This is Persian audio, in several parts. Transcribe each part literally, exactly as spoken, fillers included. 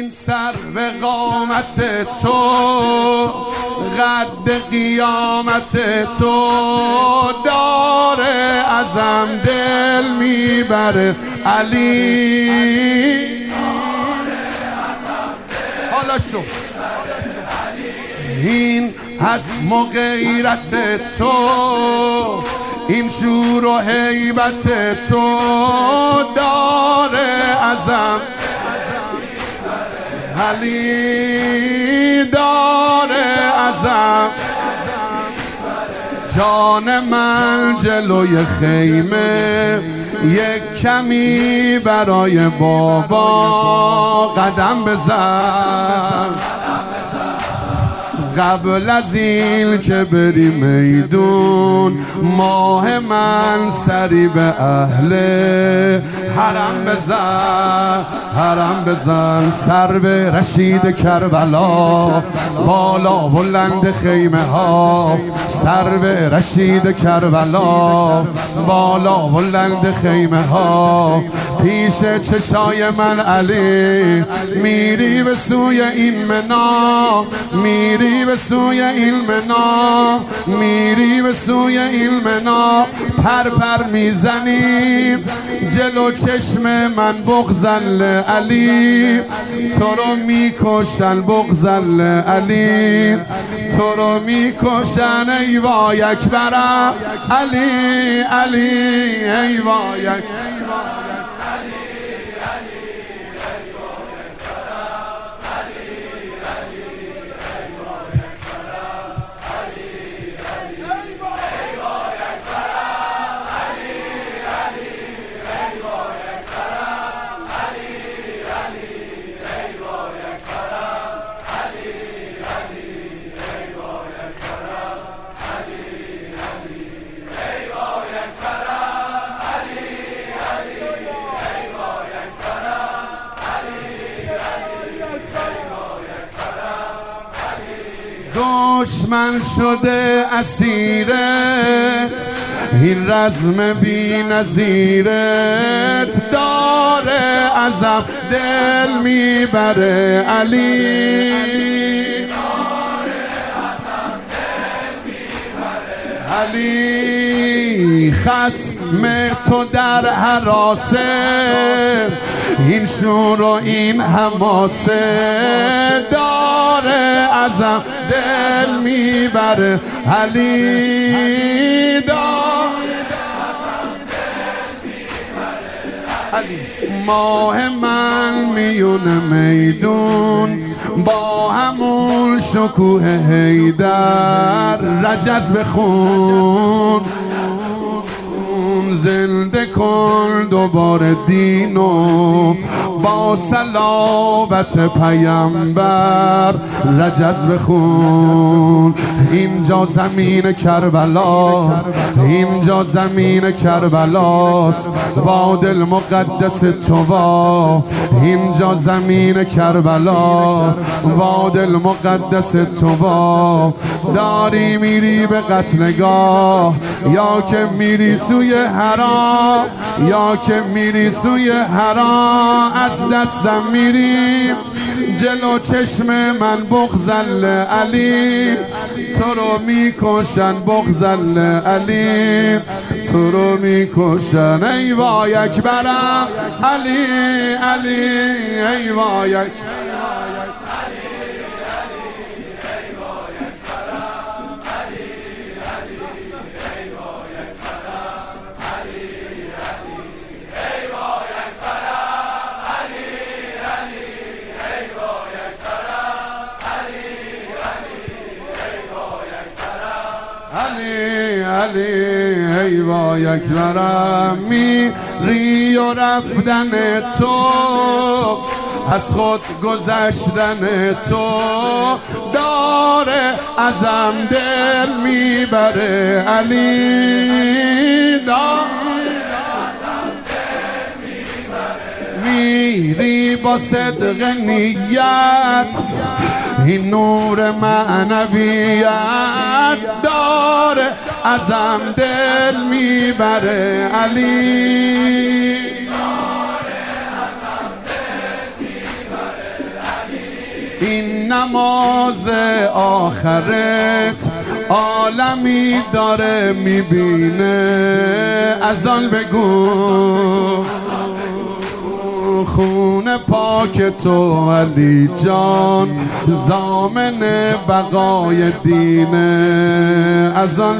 این سر به قامت تو، قد قیامت تو، داره ازم دل میبره علی. حالا شو این حسم و غیرت تو، این شور و هیبت تو، داره ازم علی، داره ازم. جان من جلوی خیمه یک کمی برای بابا قدم بزن، قبل از این که بری میدون ماه من سری به اهل حرم بزن، حرم بزن. سر به رشید کربلا، بالا بلند خیمه ها، سر به رشید کربلا، بالا بلند خیمه ها. پیش چشای من علی، میری به سوی این منا، میری به سوی این منا، میری به سوی این منا. پر پر میزنی جلو چشم من بغضل علی، تو رو میکشن بغضل علی، تو رو میکشن ای وای اکبرم علی، علی ای وای اکبرم. دشمن شده اسیرت، این رزم بی نظیرت، داره ازم دل میبره علی، علی. خصم تو در حراسه، این شور و این حماسه، داره ازم دل میبره علی، داره ازم دل میبره علی. ماه من میونه میدون با همون شکوه حیدر، رجز بخون زنده کن دوباره دینو با صلوات پیامبر، رجز بخون. اینجا زمین کربلا، اینجا زمین کربلاست، با دل مقدس تو با، اینجا زمین کربلاست، با دل مقدس تو با. داری میری به قتلگاه یا که میری سوی حرام، یا که میری سوی حرام، از دستم میری جلو چشم من بغضل علی، تو رو میکشن بغضل علی، تو رو میکشن ای وای اکبرم علی، علی ای وای اکبرم. علی علی ای وای اکبرم. میری و رفتن تو، از خود گذشتن تو، داره ازم دل میبره علی، داره ازم دل میبره. میری با صدق نیت، این نور معنویت، داره ازم دل میبره علی، داره ازم دل میبره این نماز آخرت عالمی داره میبینه. از آن بگو خون پاک تو علی جان ضامن بقای دینه. از آن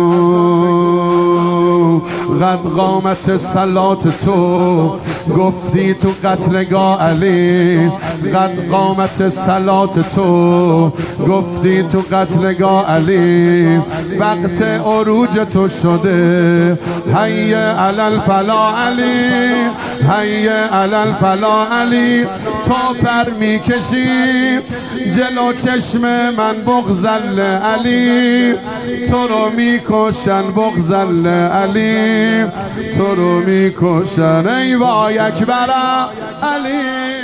بگو قد قامت صلات تو گفتی تو قتلگاه علی. قد قامت صلات تو گفتی تو قتلگاه علی. وقت عروج تو شده حی علی الفلاح علی. حی علی الفلاح علی. تو پر میکشی جلو چشم من بغضل علی. تو رو میکشن بغضل علی. تو رو میکشن ای وای اکبر علی.